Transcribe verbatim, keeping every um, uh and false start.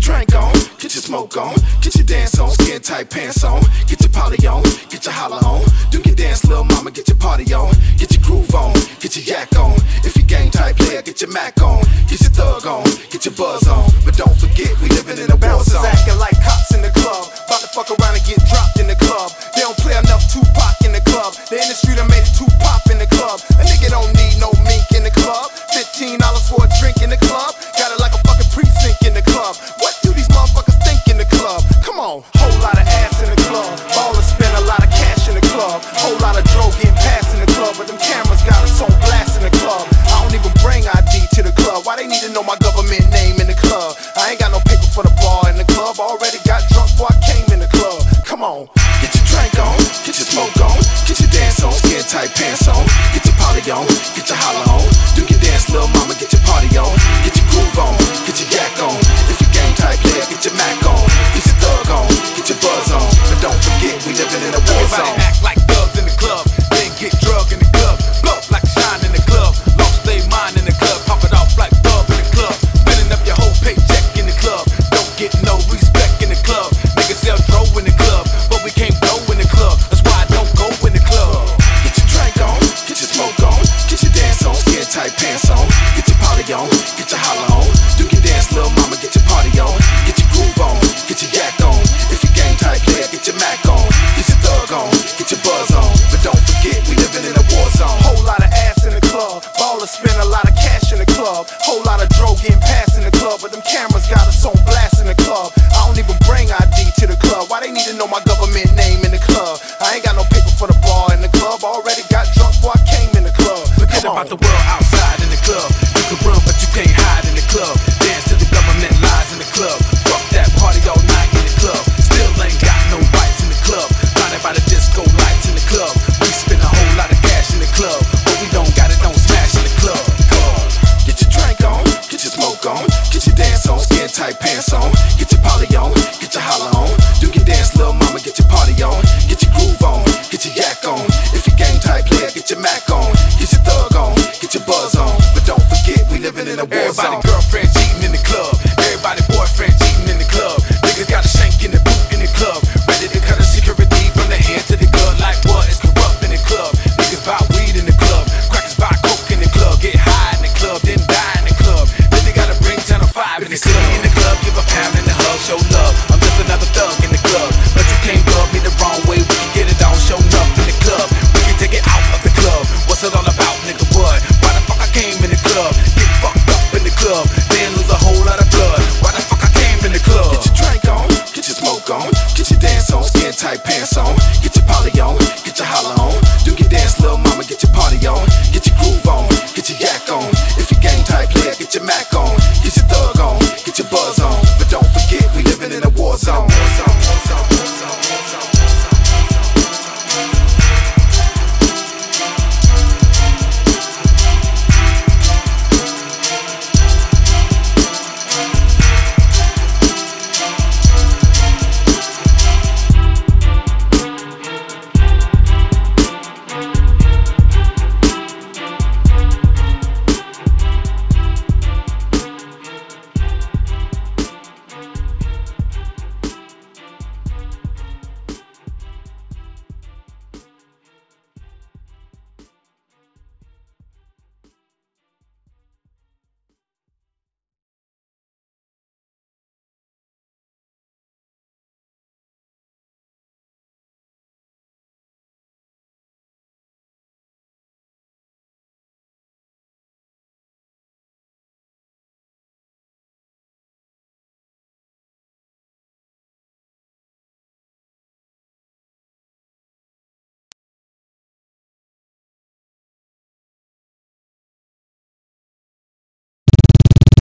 drink on, get your smoke on, get your dance on, skin tight pants on, get your poly on, get your holla on, do your dance, little mama, get your party on, get your groove on, get your yak on. If you game type player, get your Mac on, get your thug on, get your buzz on. But don't forget, we living in a war zone. Acting like cops in the club, about to fuck around and get dropped in the club. They don't play enough Tupac in the club. The industry done made it too pop in the club. A nigga don't need no mink in the club. Fifteen dollars for a drink in the club. Got it like a fucking precinct in the club. What do these motherfuckers think in the club? Come on, whole lot of ass in the club. Ballers spend a lot of cash in the club. Whole lot of dough getting passed in the club. But them cameras got us on blast in the club. I don't even bring I D to the club. Why they need to know my government name in the club? I ain't got no paper for the bar in the club. Already got drunk before I came in the club. Come on, get your drink on, get your smoke on, get your dance on, skin tight pants on, get your poly on, get your holla on, do your dance, little mama, get your party on, get your groove on, get your yak on. If you game type player, get your Mac on, get your thug on, get your buzz on. But don't forget, we living in a war zone. Everybody act like thugs in the club, then get drug in the club, blow like shine in the club, lost they mind in the club, pop it off like bub in the club, spending up your whole paycheck in the club, don't get no respect in the club. Niggas sell dro in the club, but we can't blow in the club. That's why I don't go in the club. Get your drink on, get your smoke on, get your dance on, skin tight pants on, get your poly on, get your holla on, do your dance, little mama, get your party on, get your groove on, get your yak on. If you game type player, get your Mac on, get your thug on, get your buzz on. But don't forget, we living in a war zone. whole lot of ass in the club. Ballers spend a lot of cash in the club. Whole lot of dough getting passed in the club. But them cameras got us on blast in the club. I don't even bring I D to the club. Why they need to know my government name in the club? I ain't got no paper for the bar in the club. Already got drunk before I came in the club. Forget about the world outside in the club. You can run, but you can't hide in the club. Dance to the government lies in the club. Fuck that, party all night in the club. Still ain't got no rights in the club. Blinded by the disco lights in the club. We spend a whole lot of cash in the club, but we don't got it, don't smash in the club. Get your drink on, get your smoke on, get your dance on, skin tight pants on, get your poly on, get your holla on, do your dance, little mama, get your party on, get your groove on, get your yak on. If you game type player, get your Mac on, get your thug on, get your buzz on. But don't forget, we living in a war Everybody zone. girlfriend cheating in the club. Everybody boyfriend cheating in the club. Niggas got a shank in the boot in the club. Ready to cut a security from the head to the gut. Like what is corrupt in the club? Niggas buy weed in the club. Crackers buy coke in the club. Get high in the club, then die in the club. Then they gotta bring channel five in the club. In the club, give a pound in the hug, show love. I'm just another thug in the club. But you can't rub me the wrong way. We can get it on, show enough in the club. We can take it out of the club. What's it all about, nigga? What? Why the fuck I came in the club? Get fucked up in the club, then lose a whole lot of blood. Why the fuck I came in the club? Get your drink on, get your smoke on, get your dance on, skin tight pants